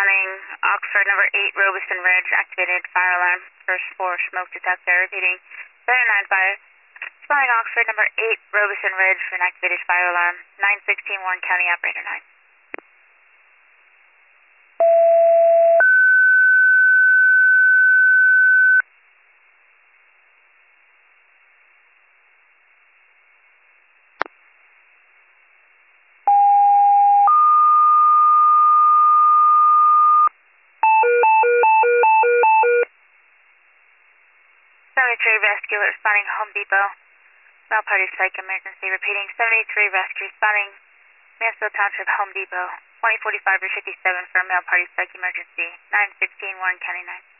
responding. Oxford number 8, Robeson Ridge, activated fire alarm. First floor smoke detector, repeating. 795. Responding Oxford number 8, Robeson Ridge, an activated fire alarm. 916 Warren County, operator 9. Rescue responding Home Depot. Male party psych emergency, repeating. 73 rescue responding Mansfield Township Home Depot. 2045 or 57 for a male party psych emergency. 916 Warren County 9.